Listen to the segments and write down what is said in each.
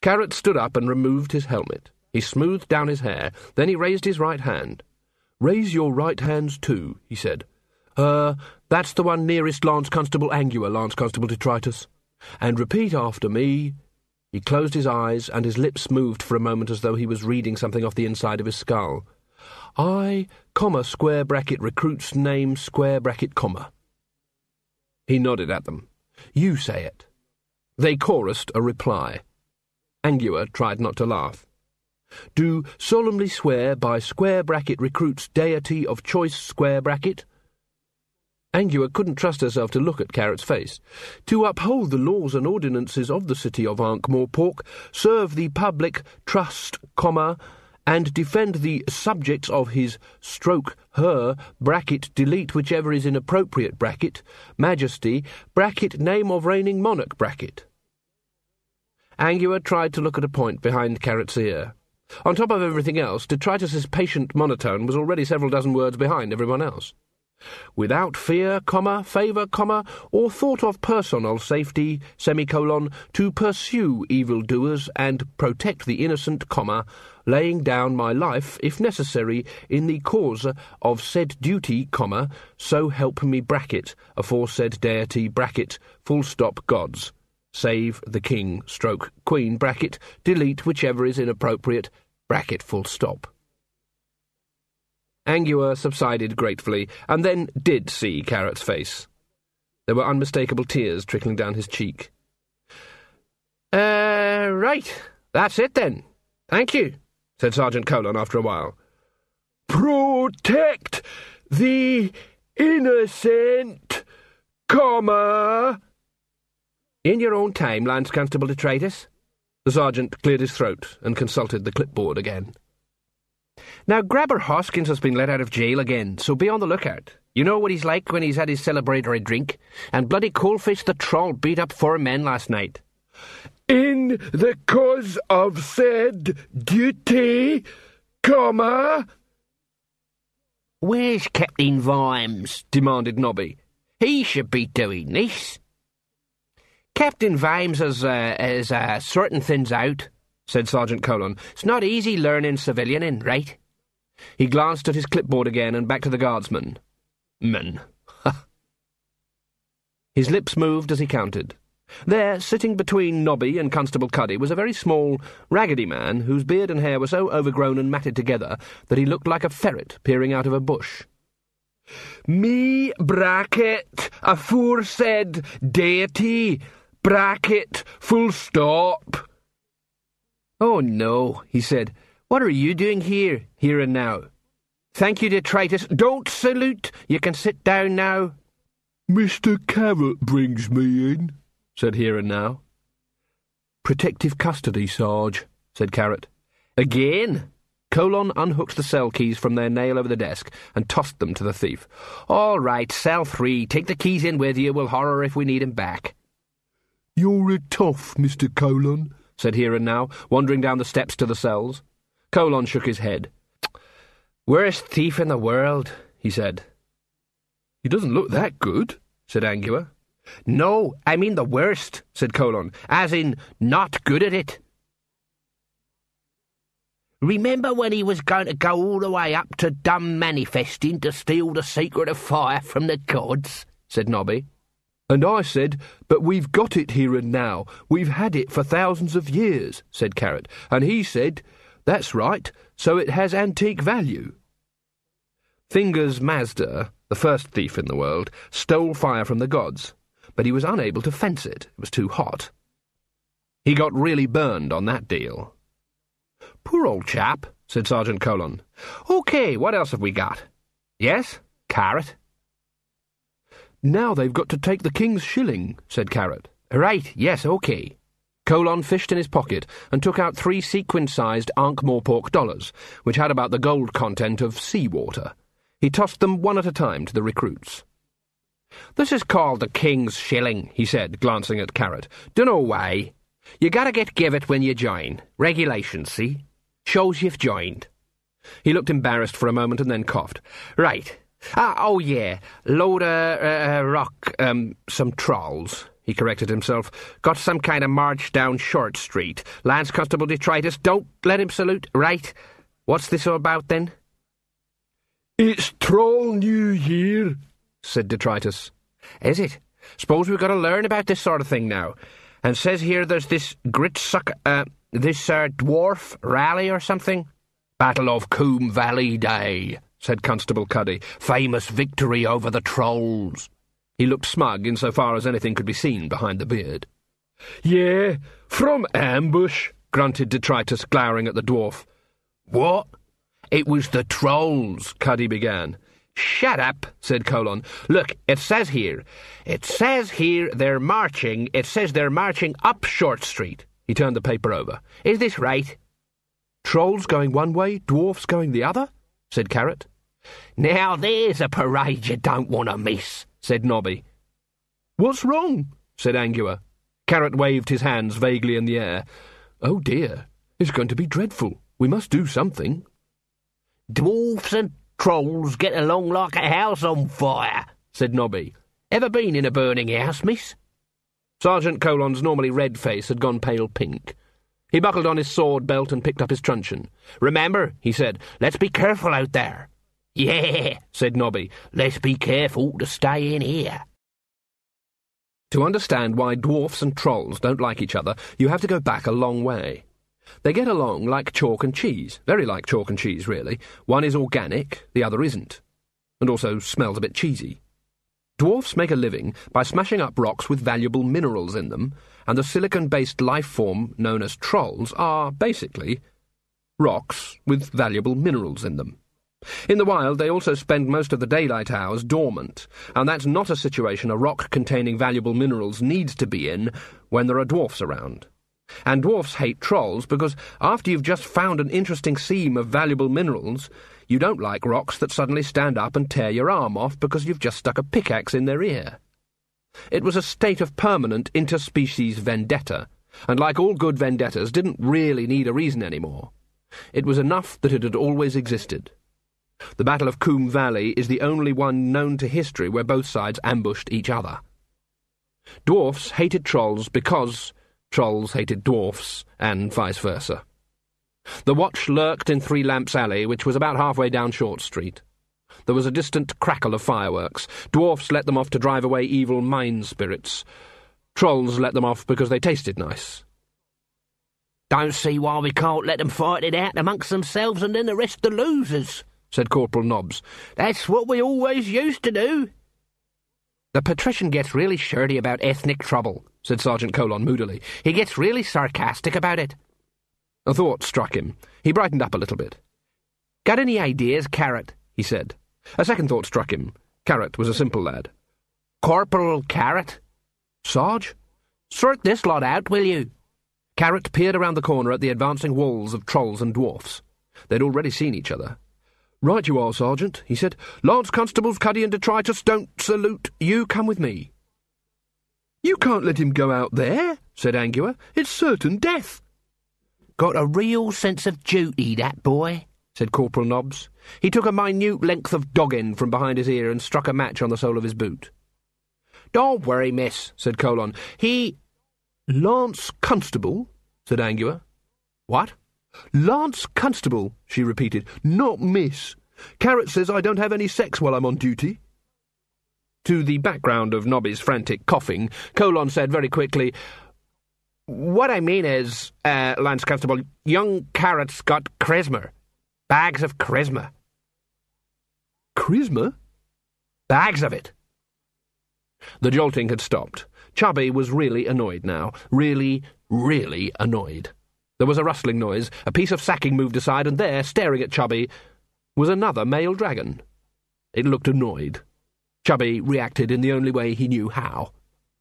Carrot stood up and removed his helmet. He smoothed down his hair. Then he raised his right hand. "Raise your right hands too," he said. That's the one nearest Lance Constable Angua, Lance Constable Detritus. And repeat after me." He closed his eyes, and his lips moved for a moment as though he was reading something off the inside of his skull. "I, comma, square bracket, recruit's name, square bracket, comma." He nodded at them. "You say it." They chorused a reply. Angua tried not to laugh. "Do solemnly swear by square bracket recruit's deity of choice square bracket." Angua couldn't trust herself to look at Carrot's face. "To uphold the laws and ordinances of the city of Ankh-Morpork, serve the public, trust, comma, and defend the subjects of his stroke her bracket delete whichever is inappropriate bracket majesty bracket name of reigning monarch bracket." Angua tried to look at a point behind Carrot's ear. On top of everything else, Detritus's patient monotone was already several dozen words behind everyone else. "Without fear, comma, favour, comma, or thought of personal safety, semicolon, to pursue evildoers and protect the innocent, comma, laying down my life, if necessary, in the cause of said duty, comma, so help me bracket, aforesaid deity, bracket, full stop, gods, save the king, stroke, queen, bracket, delete whichever is inappropriate, bracket, full stop." Angua subsided gratefully, and then did see Carrot's face. There were unmistakable tears trickling down his cheek. Right, that's it then. Thank you," said Sergeant Colon after a while. "Protect the innocent, comma." "In your own time, Lance Constable Detritus." The sergeant cleared his throat and consulted the clipboard again. "Now, Grabber Hoskins has been let out of jail again, so be on the lookout. You know what he's like when he's had his celebratory drink, and bloody Coalface the Troll beat up 4 men last night." "In the cause of said duty, comma." "Where's Captain Vimes?" demanded Nobby. "He should be doing this." "Captain Vimes has sorting things out," said Sergeant Colon. "It's not easy learning civilianing, right?" He glanced at his clipboard again and back to the guardsman. "Men." His lips moved as he counted. There, sitting between Nobby and Constable Cuddy, was a very small, raggedy man whose beard and hair were so overgrown and matted together that he looked like a ferret peering out of a bush. "Me bracket aforesaid deity bracket full stop." "Oh, no," he said. "What are you doing here and now?" "Thank you, Detritus. Don't salute. You can sit down now." "Mr. Carrot brings me in," said Here and Now. "Protective custody, Sarge," said Carrot. "Again?" Colon unhooked the cell keys from their nail over the desk and tossed them to the thief. "All right, cell 3. Take the keys in with you. We'll horror if we need 'em back." "You're a toff, Mr. Colon," said Here and Now, wandering down the steps to the cells. Colon shook his head. "Worst thief in the world," he said. "He doesn't look that good," said Angua. "No, I mean the worst," said Colon, "as in not good at it." "Remember when he was going to go all the way up to dumb manifesting to steal the secret of fire from the gods?" said Nobby. "And I said, but we've got it here and now. We've had it for thousands of years," said Carrot. And he said, "That's right, so it has antique value." Fingers Mazda, the first thief in the world, stole fire from the gods, but he was unable to fence it. It was too hot. He got really burned on that deal. "Poor old chap," said Sergeant Colon. "OK, what else have we got?" "Yes, Carrot?" "Now they've got to take the king's shilling," said Carrot. "Right, yes, OK." Colon fished in his pocket and took out 3 sequin-sized Ankh-Morpork dollars, which had about the gold content of seawater. He tossed them one at a time to the recruits. "This is called the king's shilling," he said, glancing at Carrot. "Dunno why. You gotta give it when you join. Regulations, see? Shows you've joined." He looked embarrassed for a moment and then coughed. "Right, Oh, yeah. Load of rock, some trolls, he corrected himself. Got some kind of march down Short Street. Lance Constable Detritus, don't let him salute, right? What's this all about, then? It's Troll New Year, said Detritus. Is it? Suppose we've got to learn about this sort of thing now. And says here there's this dwarf rally or something? Battle of Coombe Valley Day, said Constable Cuddy. Famous victory over the trolls. He looked smug insofar as anything could be seen behind the beard. Yeah, from ambush, grunted Detritus, glowering at the dwarf. What? It was the trolls, Cuddy began. Shut up, said Colon. Look, it says here they're marching up Short Street. He turned the paper over. Is this right? Trolls going one way, dwarfs going the other, said Carrot. Now there's a parade you don't want to miss, said Nobby. What's wrong? said Angua. Carrot waved his hands vaguely in the air. Oh dear, it's going to be dreadful. We must do something. Dwarfs and trolls get along like a house on fire, said Nobby. Ever been in a burning house, miss? Sergeant Colon's normally red face had gone pale pink. He buckled on his sword belt and picked up his truncheon. Remember, he said, let's be careful out there. Yeah, said Nobby, let's be careful to stay in here. To understand why dwarfs and trolls don't like each other, you have to go back a long way. They get along like chalk and cheese, very like chalk and cheese, really. One is organic, the other isn't, and also smells a bit cheesy. Dwarfs make a living by smashing up rocks with valuable minerals in them, and the silicon-based life form known as trolls are, basically, rocks with valuable minerals in them. In the wild, they also spend most of the daylight hours dormant, and that's not a situation a rock containing valuable minerals needs to be in when there are dwarfs around. And dwarfs hate trolls because after you've just found an interesting seam of valuable minerals, you don't like rocks that suddenly stand up and tear your arm off because you've just stuck a pickaxe in their ear. It was a state of permanent interspecies vendetta, and like all good vendettas, didn't really need a reason anymore. It was enough that it had always existed. The Battle of Coombe Valley is the only one known to history where both sides ambushed each other. Dwarfs hated trolls because trolls hated dwarfs, and vice versa. The watch lurked in Three Lamps Alley, which was about halfway down Short Street. There was a distant crackle of fireworks. Dwarfs let them off to drive away evil mine spirits. Trolls let them off because they tasted nice. Don't see why we can't let them fight it out amongst themselves and then arrest the losers, said Corporal Nobbs. That's what we always used to do. The patrician gets really shirty about ethnic trouble, said Sergeant Colon moodily. He gets really sarcastic about it. A thought struck him. He brightened up a little bit. Got any ideas, Carrot? He said. A second thought struck him. Carrot was a simple lad. Corporal Carrot? Sarge? Sort this lot out, will you? Carrot peered around the corner at the advancing walls of trolls and dwarfs. They'd already seen each other. Right you are, Sergeant, he said. Lance Constables Cuddy and Detritus don't salute. You come with me. You can't let him go out there, said Angua. It's certain death. Got a real sense of duty, that boy, said Corporal Nobbs. He took a minute length of dog-end from behind his ear and struck a match on the sole of his boot. Don't worry, miss, said Colon. Lance Constable, said Angua. What? Lance Constable, she repeated, not miss. Carrot says I don't have any sex while I'm on duty. To the background of Nobby's frantic coughing, Colon said very quickly, What I mean is, Lance Constable, young Carrot's got charisma. Bags of charisma. Charisma? Bags of it. The jolting had stopped. Chubby was really annoyed now. Really, really annoyed. There was a rustling noise, a piece of sacking moved aside, and there, staring at Chubby, was another male dragon. It looked annoyed. Chubby reacted in the only way he knew how.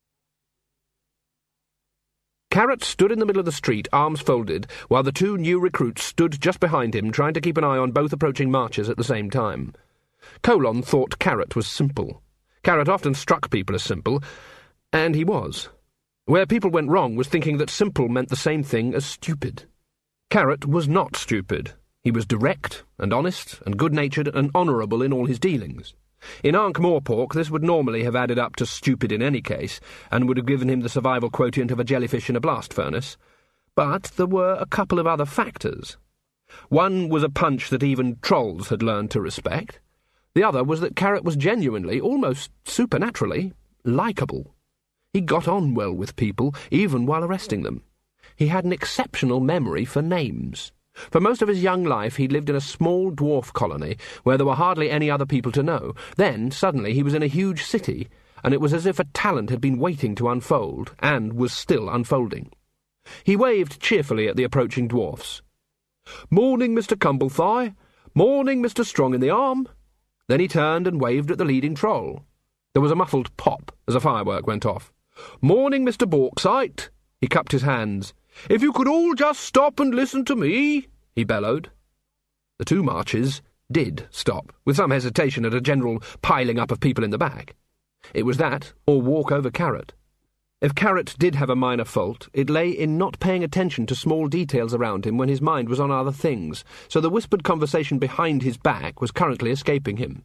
Carrot stood in the middle of the street, arms folded, while the two new recruits stood just behind him, trying to keep an eye on both approaching marchers at the same time. Colon thought Carrot was simple. Carrot often struck people as simple, and he was. Where people went wrong was thinking that simple meant the same thing as stupid. Carrot was not stupid. He was direct and honest and good-natured and honourable in all his dealings. In Ankh-Morpork, this would normally have added up to stupid in any case, and would have given him the survival quotient of a jellyfish in a blast furnace. But there were a couple of other factors. One was a punch that even trolls had learned to respect. The other was that Carrot was genuinely, almost supernaturally, likeable. He got on well with people, even while arresting them. He had an exceptional memory for names. For most of his young life he'd lived in a small dwarf colony where there were hardly any other people to know. Then, suddenly, he was in a huge city, and it was as if a talent had been waiting to unfold, and was still unfolding. He waved cheerfully at the approaching dwarfs. "Morning, Mr. Cumblethigh. Morning, Mr. Strong in the Arm." Then he turned and waved at the leading troll. There was a muffled pop as a firework went off. "Morning, Mr. Bauxite." He cupped his hands. "If you could all just stop and listen to me," he bellowed. The two marches did stop, with some hesitation at a general piling up of people in the back. It was that, or walk over Carrot. If Carrot did have a minor fault, it lay in not paying attention to small details around him when his mind was on other things, so the whispered conversation behind his back was currently escaping him.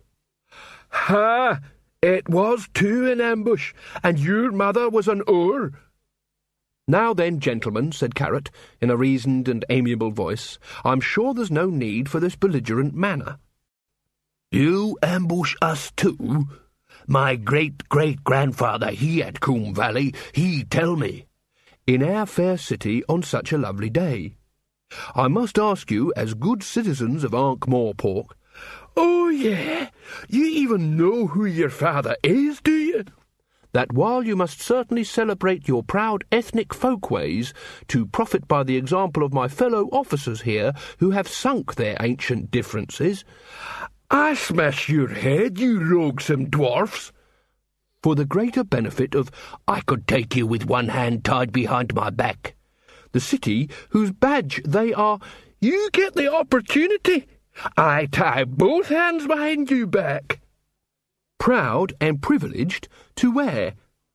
"Ha! It was too an ambush, and your mother was an oor." "Now then, gentlemen," said Carrot, in a reasoned and amiable voice, "I'm sure there's no need for this belligerent manner." "You ambush us too? My great-great-grandfather, he at Coombe Valley, he tell me." "In our fair city on such a lovely day. I must ask you, as good citizens of Ankh-Morpork—" "Oh, yeah? You even know who your father is, do you?" "That while you must certainly celebrate your proud ethnic folkways to profit by the example of my fellow officers here who have sunk their ancient differences—" "I smash your head, you loathsome dwarfs!" "For the greater benefit of I could take you with one hand tied behind my back." "The city whose badge they are—" "You get the opportunity. I tie both hands behind you back." "Proud and privileged to wear."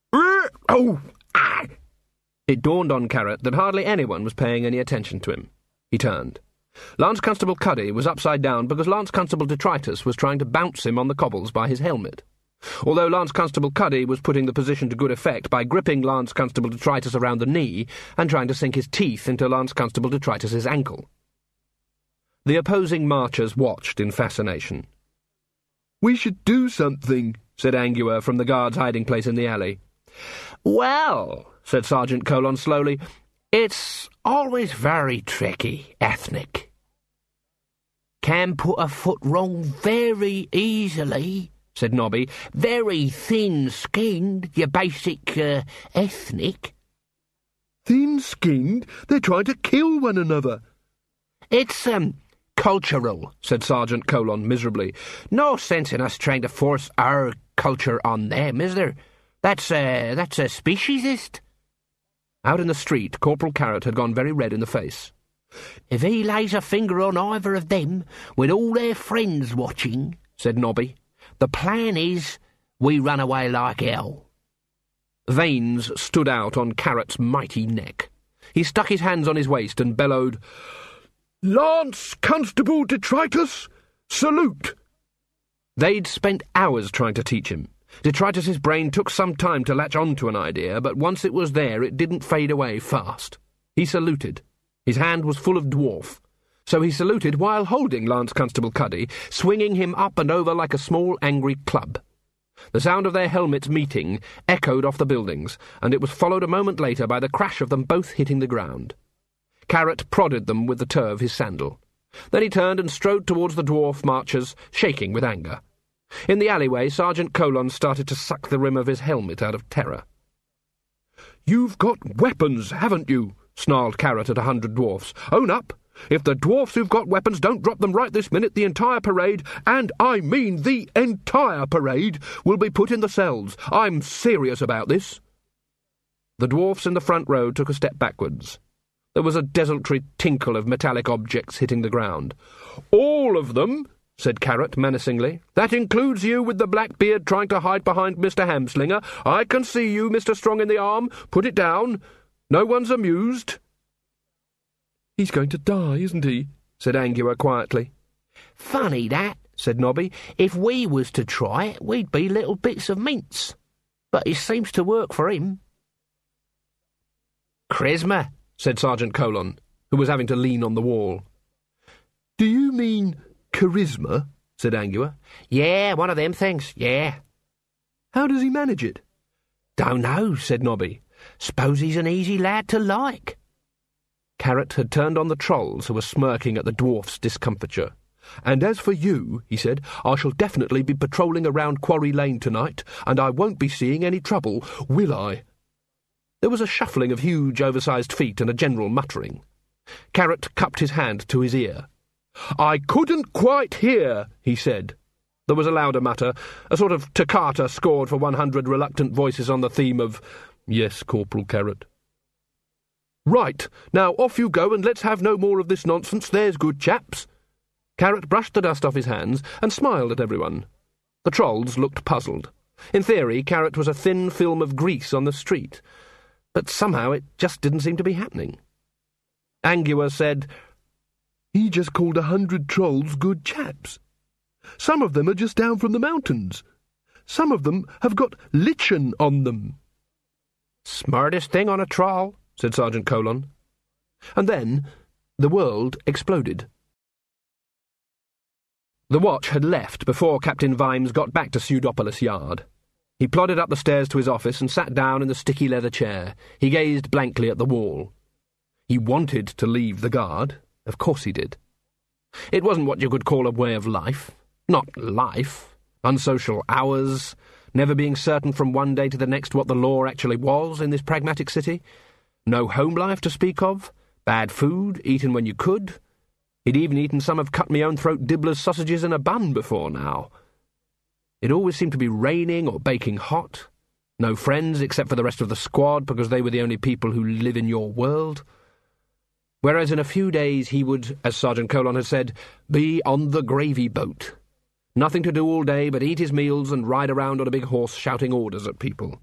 Oh! Ah! It dawned on Carrot that hardly anyone was paying any attention to him. He turned. Lance Constable Cuddy was upside down because Lance Constable Detritus was trying to bounce him on the cobbles by his helmet. Although Lance Constable Cuddy was putting the position to good effect by gripping Lance Constable Detritus around the knee and trying to sink his teeth into Lance Constable Detritus's ankle. The opposing marchers watched in fascination. "We should do something," said Angua from the guard's hiding place in the alley. "Well," said Sergeant Colon slowly, "it's always very tricky, ethnic. Can put a foot wrong very easily," said Nobby. "Very thin-skinned, your basic, ethnic." "Thin-skinned? They're trying to kill one another." "It's, cultural," said Sergeant Colon miserably. "No sense in us trying to force our culture on them, is there? That's a speciesist." Out in the street, Corporal Carrot had gone very red in the face. "If he lays a finger on either of them, with all their friends watching," said Nobby, "the plan is we run away like hell." Veins stood out on Carrot's mighty neck. He stuck his hands on his waist and bellowed, "Lance Constable Detritus, salute!" They'd spent hours trying to teach him. Detritus's brain took some time to latch on to an idea, but once it was there, it didn't fade away fast. He saluted. His hand was full of dwarf. So he saluted while holding Lance Constable Cuddy, swinging him up and over like a small angry club. The sound of their helmets meeting echoed off the buildings, and it was followed a moment later by the crash of them both hitting the ground. Carrot prodded them with the toe of his sandal. Then he turned and strode towards the dwarf marchers, shaking with anger. In the alleyway, Sergeant Colon started to suck the rim of his helmet out of terror. "You've got weapons, haven't you?" snarled Carrot at 100 dwarfs. "Own up! If the dwarfs who've got weapons don't drop them right this minute, the entire parade, and I mean the entire parade, will be put in the cells. I'm serious about this." The dwarfs in the front row took a step backwards. There was a desultory tinkle of metallic objects hitting the ground. "All of them?" said Carrot menacingly. "That includes you with the black beard trying to hide behind Mr. Hamslinger. I can see you, Mr. Strong in the Arm. Put it down. No one's amused." "He's going to die, isn't he?" said Angua quietly. "Funny that," said Nobby. "If we was to try it, we'd be little bits of mince. But it seems to work for him." "Charisma," said Sergeant Colon, who was having to lean on the wall. "Do you mean charisma?" said Angua. "Yeah, one of them things, yeah." "How does he manage it?" "Don't know," said Nobby. "S'pose he's an easy lad to like." Carrot had turned on the trolls, who were smirking at the dwarf's discomfiture. "And as for you," he said, "I shall definitely be patrolling around Quarry Lane tonight, and I won't be seeing any trouble, will I?" There was a shuffling of huge, oversized feet and a general muttering. Carrot cupped his hand to his ear. "I couldn't quite hear," he said. There was a louder mutter, a sort of toccata scored for 100 reluctant voices on the theme of "Yes, Corporal Carrot." "Right, now off you go and let's have no more of this nonsense, there's good chaps." Carrot brushed the dust off his hands and smiled at everyone. The trolls looked puzzled. In theory, Carrot was a thin film of grease on the street, but somehow it just didn't seem to be happening. Angua said, "He just called 100 trolls good chaps. Some of them are just down from the mountains. Some of them have got lichen on them." "Smartest thing on a troll," said Sergeant Colon. And then the world exploded. The watch had left before Captain Vimes got back to Pseudopolis Yard. He plodded up the stairs to his office and sat down in the sticky leather chair. He gazed blankly at the wall. He wanted to leave the guard. Of course he did. It wasn't what you could call a way of life. Not life. Unsocial hours, never being certain from one day to the next what the law actually was in this pragmatic city. No home life to speak of. Bad food, eaten when you could. He'd even eaten some of cut-me-own-throat Dibbler's sausages in a bun before now. It always seemed to be raining or baking hot. No friends except for the rest of the squad, because they were the only people who live in your world. Whereas in a few days he would, as Sergeant Colon had said, be on the gravy boat. Nothing to do all day but eat his meals and ride around on a big horse shouting orders at people.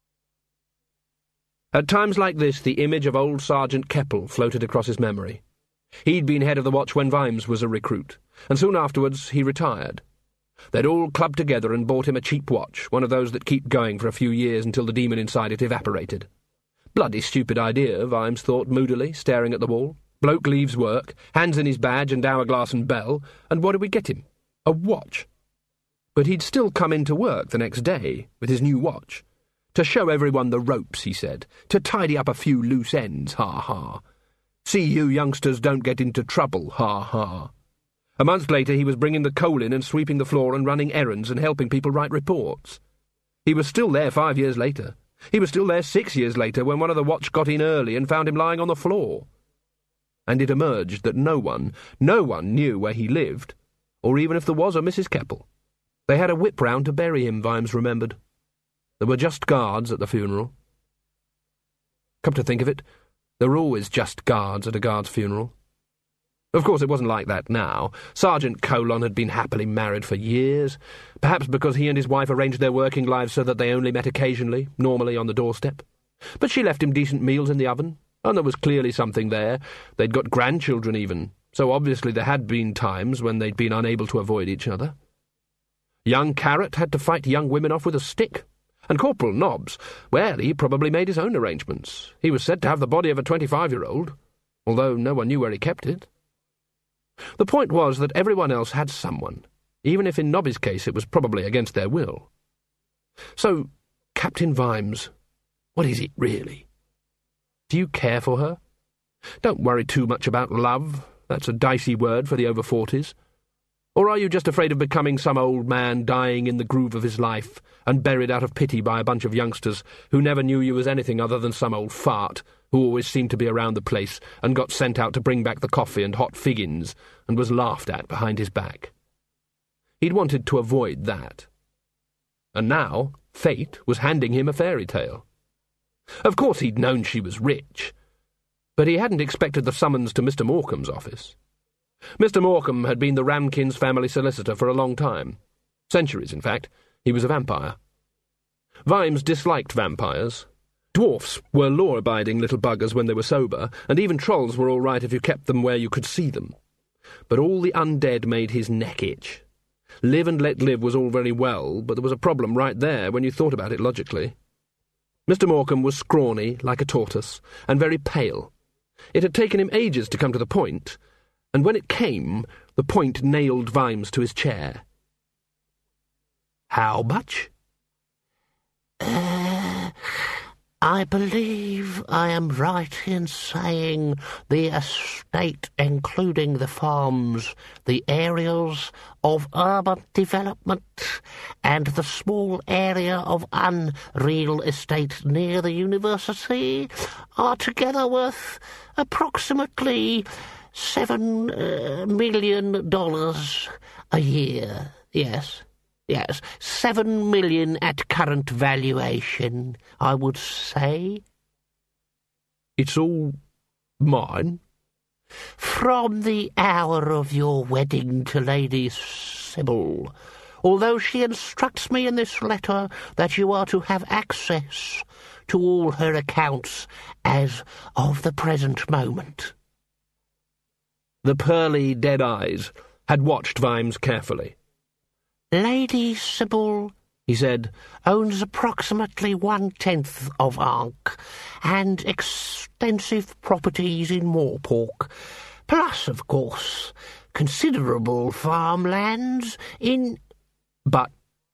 At times like this, the image of old Sergeant Keppel floated across his memory. He'd been head of the watch when Vimes was a recruit, and soon afterwards he retired. They'd all clubbed together and bought him a cheap watch, one of those that keep going for a few years until the demon inside it evaporated. Bloody stupid idea, Vimes thought moodily, staring at the wall. Bloke leaves work, hands in his badge and hourglass and bell, and what do we get him? A watch. But he'd still come into work the next day with his new watch. To show everyone the ropes, he said. To tidy up a few loose ends, ha-ha. See you youngsters don't get into trouble, ha-ha. A month later he was bringing the coal in and sweeping the floor and running errands and helping people write reports. He was still there 5 years later. He was still there 6 years later when one of the watch got in early and found him lying on the floor. And it emerged that no one knew where he lived, or even if there was a Mrs. Keppel. They had a whip round to bury him, Vimes remembered. There were just guards at the funeral. Come to think of it, there were always just guards at a guard's funeral. Of course, it wasn't like that now. Sergeant Colon had been happily married for years, perhaps because he and his wife arranged their working lives so that they only met occasionally, normally on the doorstep. But she left him decent meals in the oven, and there was clearly something there. They'd got grandchildren even, so obviously there had been times when they'd been unable to avoid each other. Young Carrot had to fight young women off with a stick. And Corporal Nobbs, well, he probably made his own arrangements. He was said to have the body of a 25-year-old, although no one knew where he kept it. The point was that everyone else had someone, even if in Nobby's case it was probably against their will. So, Captain Vimes, what is it really? Do you care for her? Don't worry too much about love. That's a dicey word for the over-40s. Or are you just afraid of becoming some old man dying in the groove of his life and buried out of pity by a bunch of youngsters who never knew you as anything other than some old fart who always seemed to be around the place and got sent out to bring back the coffee and hot figgins and was laughed at behind his back? He'd wanted to avoid that. And now fate was handing him a fairy tale. Of course he'd known she was rich, but he hadn't expected the summons to Mr. Morecambe's office. Mr. Morecambe had been the Ramkins family solicitor for a long time. Centuries, in fact. He was a vampire. Vimes disliked vampires. Dwarfs were law-abiding little buggers when they were sober, and even trolls were all right if you kept them where you could see them. But all the undead made his neck itch. Live and let live was all very well, but there was a problem right there when you thought about it logically. Mr. Morecambe was scrawny, like a tortoise, and very pale. It had taken him ages to come to the point, and when it came, the point nailed Vimes to his chair. "How much?" I believe I am right in saying the estate, including the farms, the areas of urban development, and the small area of unreal estate near the university, are together worth approximately $7 million a year. Yes, 7 million at current valuation, I would say. "It's all mine?" "From the hour of your wedding to Lady Sybil, although she instructs me in this letter that you are to have access to all her accounts as of the present moment." The pearly, dead eyes had watched Vimes carefully. "Lady Sybil," he said, "owns approximately 1/10 of Ankh and extensive properties in Moorpork, plus, of course, considerable farmlands in—" But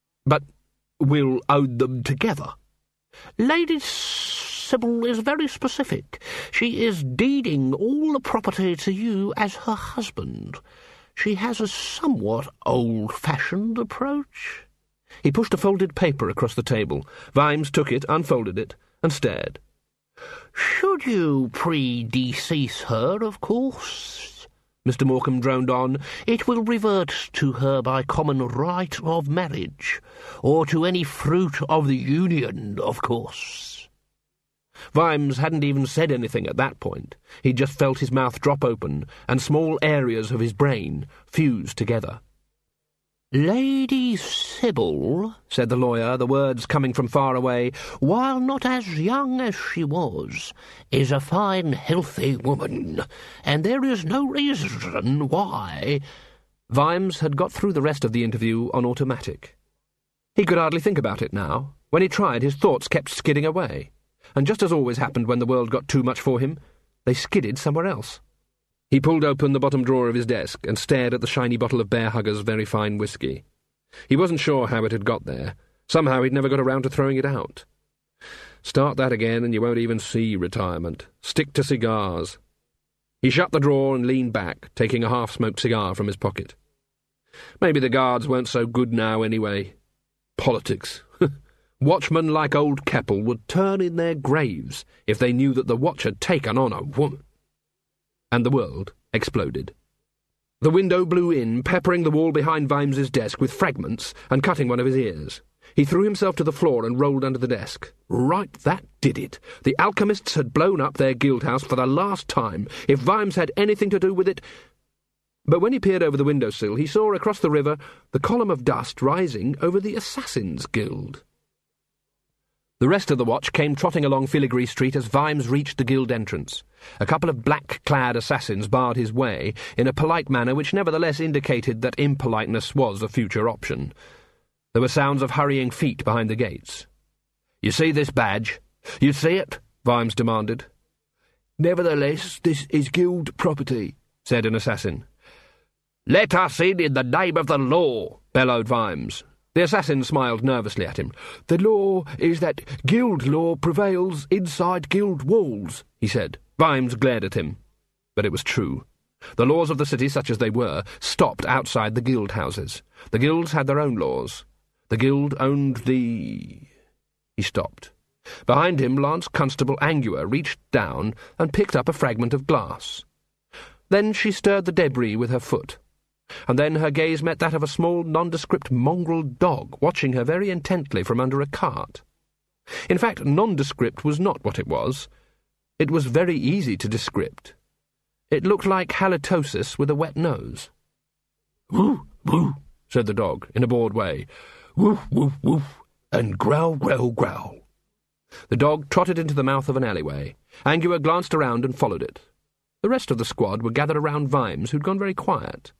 we'll own them together." "Lady Sybil is very specific. She is deeding all the property to you as her husband. She has a somewhat old-fashioned approach." He pushed a folded paper across the table. Vimes took it, unfolded it, and stared. "Should you predecease her, of course," Mr. Morecambe droned on, "it will revert to her by common right of marriage, or to any fruit of the union, of course." Vimes hadn't even said anything at that point. He'd just felt his mouth drop open, and small areas of his brain fuse together. "Lady Sybil," said the lawyer, the words coming from far away, "while not as young as she was, is a fine, healthy woman, and there is no reason why—" Vimes had got through the rest of the interview on automatic. He could hardly think about it now. When he tried, his thoughts kept skidding away. And just as always happened when the world got too much for him, they skidded somewhere else. He pulled open the bottom drawer of his desk and stared at the shiny bottle of Bear Hugger's very fine whiskey. He wasn't sure how it had got there. Somehow he'd never got around to throwing it out. Start that again and you won't even see retirement. Stick to cigars. He shut the drawer and leaned back, taking a half-smoked cigar from his pocket. Maybe the guards weren't so good now anyway. Politics. Watchmen like old Keppel would turn in their graves if they knew that the watch had taken on a woman. And the world exploded. The window blew in, peppering the wall behind Vimes's desk with fragments and cutting one of his ears. He threw himself to the floor and rolled under the desk. Right, that did it. The alchemists had blown up their guild house for the last time. If Vimes had anything to do with it... But when he peered over the windowsill, he saw across the river the column of dust rising over the Assassins' Guild. The rest of the watch came trotting along Filigree Street as Vimes reached the guild entrance. A couple of black-clad assassins barred his way, in a polite manner which nevertheless indicated that impoliteness was a future option. There were sounds of hurrying feet behind the gates. "You see this badge? You see it?" Vimes demanded. "Nevertheless, this is guild property," said an assassin. "Let us in the name of the law," bellowed Vimes. The assassin smiled nervously at him. "The law is that guild law prevails inside guild walls," he said. Vimes glared at him. But it was true. The laws of the city, such as they were, stopped outside the guild houses. The guilds had their own laws. The guild owned the... He stopped. Behind him, Lance Constable Angua reached down and picked up a fragment of glass. Then she stirred the debris with her foot. And then her gaze met that of a small, nondescript mongrel dog watching her very intently from under a cart. In fact, nondescript was not what it was. It was very easy to descript. It looked like halitosis with a wet nose. "Woo, woo," said the dog, in a bored way. "Woof, woof, woof, and growl, growl, growl." The dog trotted into the mouth of an alleyway. Angua glanced around and followed it. The rest of the squad were gathered around Vimes, who'd gone very quiet.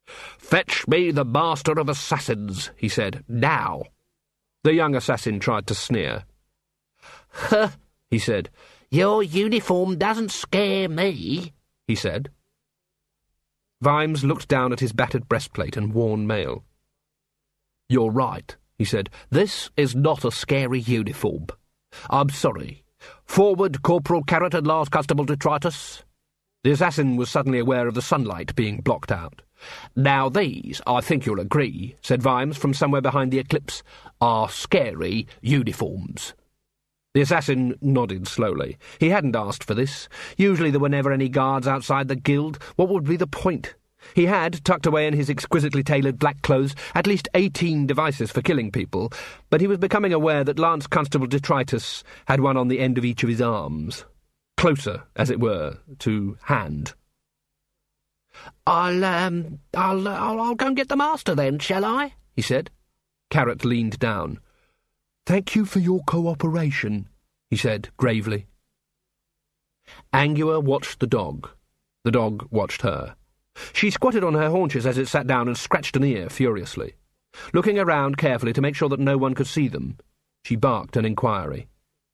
"Fetch me the Master of Assassins," he said. "Now." The young assassin tried to sneer. "Huh," he said. "Your uniform doesn't scare me," he said. Vimes looked down at his battered breastplate and worn mail. "You're right," he said. "This is not a scary uniform. I'm sorry. Forward, Corporal Carrot and Lance Constable Detritus." The assassin was suddenly aware of the sunlight being blocked out. "Now these, I think you'll agree," said Vimes from somewhere behind the eclipse, "are scary uniforms." The assassin nodded slowly. He hadn't asked for this. Usually there were never any guards outside the guild. What would be the point? He had, tucked away in his exquisitely tailored black clothes, at least 18 devices for killing people, but he was becoming aware that Lance Constable Detritus had one on the end of each of his arms. Closer, as it were, to hand. I'll go and get the master then, shall I?" he said. Carrot leaned down. "Thank you for your cooperation," he said gravely. Angua watched the dog. The dog watched her. She squatted on her haunches as it sat down and scratched an ear furiously. Looking around carefully to make sure that no one could see them, she barked an inquiry.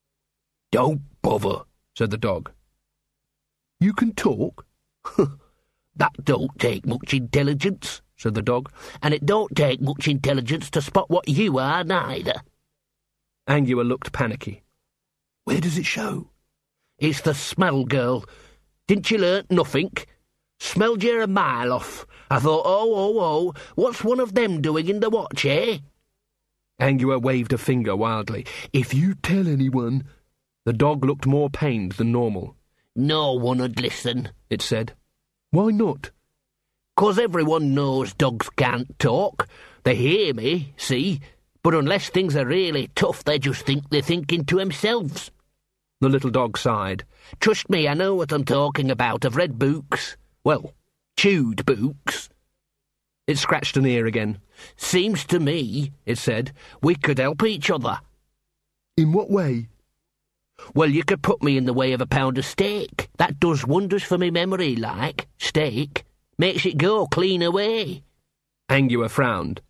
"Don't bother," said the dog. "You can talk?" "That don't take much intelligence," said the dog, "and it don't take much intelligence to spot what you are, neither." Angua looked panicky. "Where does it show?" "It's the smell, girl. Didn't you learn nothink? Smelled you a mile off. I thought, oh, what's one of them doing in the watch, eh?" Angua waved a finger wildly. "If you tell anyone—" The dog looked more pained than normal. "No one 'ud listen," it said. "Why not?" "'Cause everyone knows dogs can't talk. They hear me, see? But unless things are really tough, they just think they're thinking to themselves." The little dog sighed. "Trust me, I know what I'm talking about. I've read books. Well, chewed books." It scratched an ear again. "Seems to me," it said, "we could help each other." "In what way?" "Well, you could put me in the way of a pound of steak. That does wonders for me memory, like. Steak. Makes it go clean away." Angua frowned.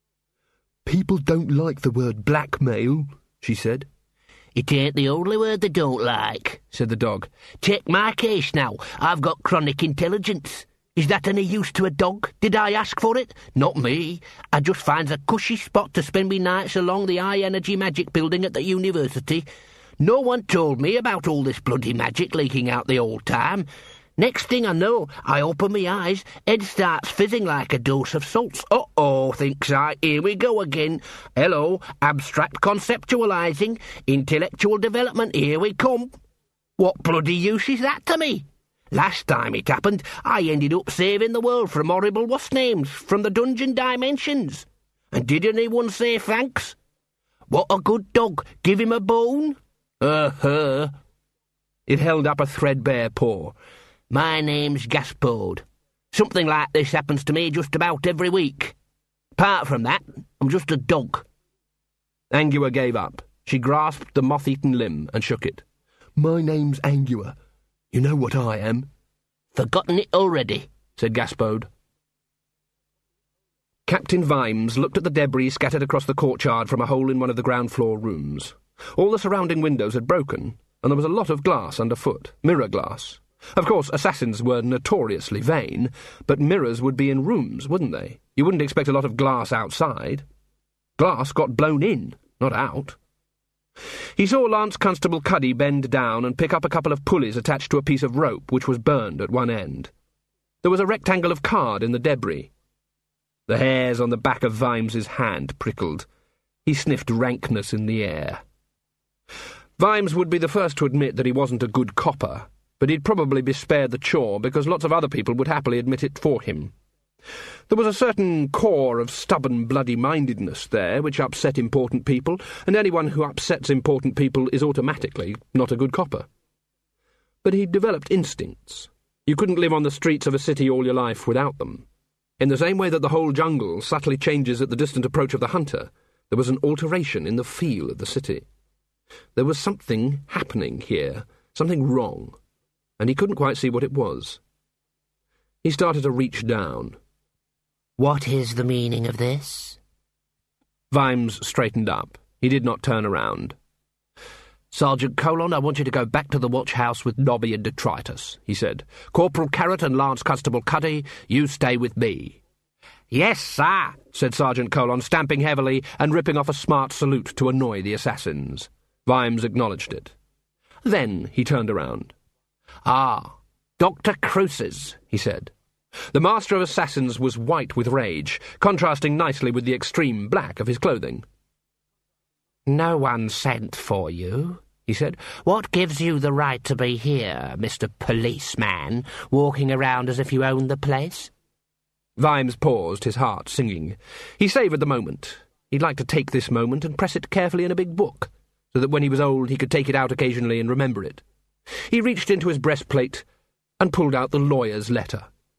"People don't like the word blackmail," she said. "It ain't the only word they don't like," said the dog. "Take my case now. I've got chronic intelligence. Is that any use to a dog? Did I ask for it? Not me. I just finds a cushy spot to spend me nights along the high-energy magic building at the university. No one told me about all this bloody magic leaking out the old time. Next thing I know, I open me eyes, head starts fizzing like a dose of salts. Uh-oh, thinks I, here we go again. Hello, abstract conceptualising, intellectual development, here we come. What bloody use is that to me? Last time it happened, I ended up saving the world from horrible what's-names from the dungeon dimensions. And did anyone say thanks? What a good dog, give him a bone? It held up a threadbare paw. My name's Gaspode. Something like this happens to me just about every week. Apart from that, I'm just a dog." Angua gave up. She grasped the moth-eaten limb and shook it. "My name's Angua. You know what I am." "Forgotten it already," said Gaspode. Captain Vimes looked at the debris scattered across the courtyard from a hole in one of the ground-floor rooms. All the surrounding windows had broken, and there was a lot of glass underfoot, mirror glass. Of course, assassins were notoriously vain, but mirrors would be in rooms, wouldn't they? You wouldn't expect a lot of glass outside. Glass got blown in, not out. He saw Lance Constable Cuddy bend down and pick up a couple of pulleys attached to a piece of rope which was burned at one end. There was a rectangle of card in the debris. The hairs on the back of Vimes's hand prickled. He sniffed rankness in the air. Vimes would be the first to admit that he wasn't a good copper, but he'd probably be spared the chore because lots of other people would happily admit it for him. There was a certain core of stubborn bloody-mindedness there which upset important people, and anyone who upsets important people is automatically not a good copper. But he'd developed instincts. You couldn't live on the streets of a city all your life without them. In the same way that the whole jungle subtly changes at the distant approach of the hunter, there was an alteration in the feel of the city. There was something happening here, something wrong, and he couldn't quite see what it was. He started to reach down. What is the meaning of this? Vimes straightened up. He did not turn around. Sergeant Colon, I want you to go back to the watch-house with Nobby and Detritus, he said. Corporal Carrot and Lance Constable Cuddy, you stay with me. Yes, sir, said Sergeant Colon, stamping heavily and ripping off a smart salute to annoy the assassins. Vimes acknowledged it. Then he turned around. Ah, Dr. Cruces, he said. The Master of Assassins was white with rage, contrasting nicely with the extreme black of his clothing. No one sent for you, he said. What gives you the right to be here, Mr. Policeman, walking around as if you owned the place? Vimes paused, his heart singing. He savoured the moment. He'd like to take this moment and press it carefully in a big book, so that when he was old he could take it out occasionally and remember it. He reached into his breastplate and pulled out the lawyer's letter.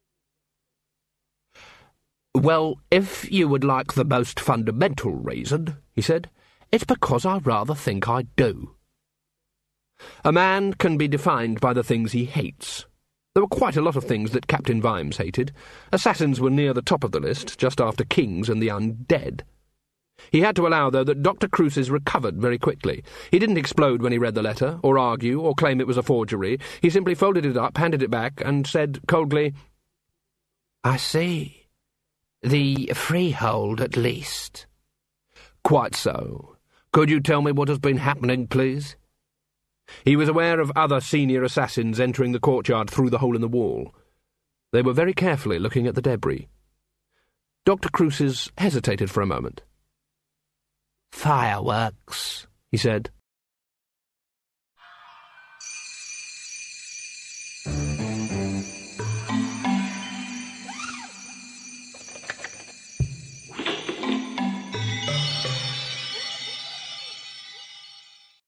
Well, if you would like the most fundamental reason, he said, it's because I rather think I do. A man can be defined by the things he hates. There were quite a lot of things that Captain Vimes hated. Assassins were near the top of the list, just after kings and the undead. He had to allow, though, that Dr. Cruces recovered very quickly. He didn't explode when he read the letter, or argue, or claim it was a forgery. He simply folded it up, handed it back, and said coldly, I see. The freehold, at least. Quite so. Could you tell me what has been happening, please? He was aware of other senior assassins entering the courtyard through the hole in the wall. They were very carefully looking at the debris. Dr. Cruces hesitated for a moment. Fireworks, he said.